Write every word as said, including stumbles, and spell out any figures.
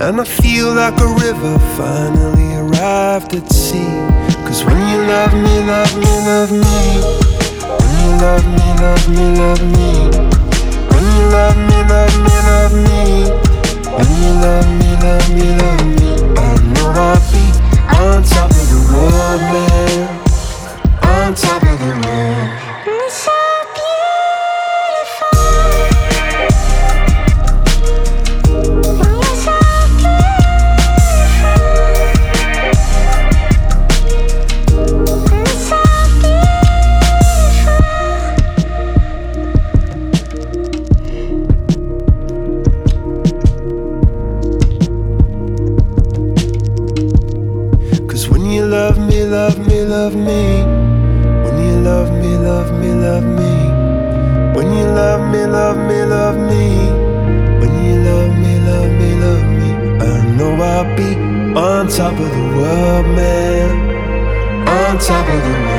And I feel like a river finally arrived at sea. Cause when you love me, love me, love me, when you love me, love me, love me, when you love me, love me, love me, when you love me, love me, love me, I know I'll be on top of the world, man, on top of the world. You're so love me, love me, love me, when you love me, love me, love me, when you love me, love me, love me, when you love me, love me, love me, I know I'll be on top of the world, man, on top of the world.